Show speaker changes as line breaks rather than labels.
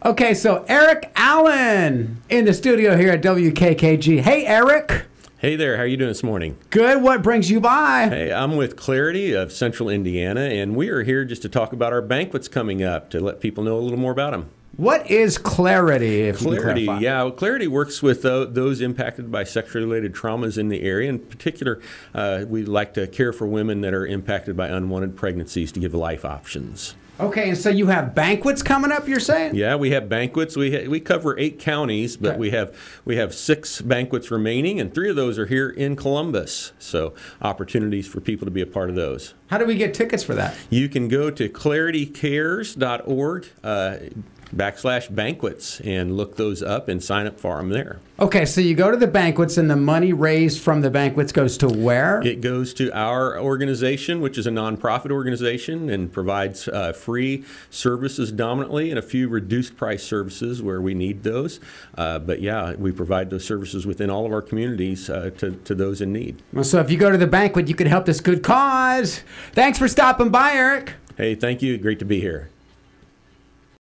Okay, so Eric Allen in the studio here at WKKG. Hey, Eric.
Hey there, how are you doing this morning?
Good. What brings you by?
Hey, I'm with Clarity of Central Indiana, and we are here just to talk about our banquets coming up, to let people know a little more about them.
What is Clarity, if you can
Clarity,
clarify?
yeah. Well, Clarity works with those impacted by sexually related traumas in the area. In particular, we like to care for women that are impacted by unwanted pregnancies to give life options.
Okay, and so you have banquets coming up, you're saying?
Yeah, we have banquets. We cover 8 counties, but
Okay.
we have 6 banquets remaining, and 3 of those are here in Columbus. So opportunities for people to be a part of those.
How do we get tickets for that?
You can go to claritycares.org /banquets and look those up and sign up for them there.
Okay, so you go to the banquets, and the money raised from the banquets goes to where?
It goes to our organization, which is a nonprofit organization and provides free services dominantly and a few reduced price services where we need those. But yeah, we provide those services within all of our communities to those in need.
Well, so if you go to the banquet, you could help this good cause. Thanks for stopping by, Eric.
Hey, thank you. Great to be here.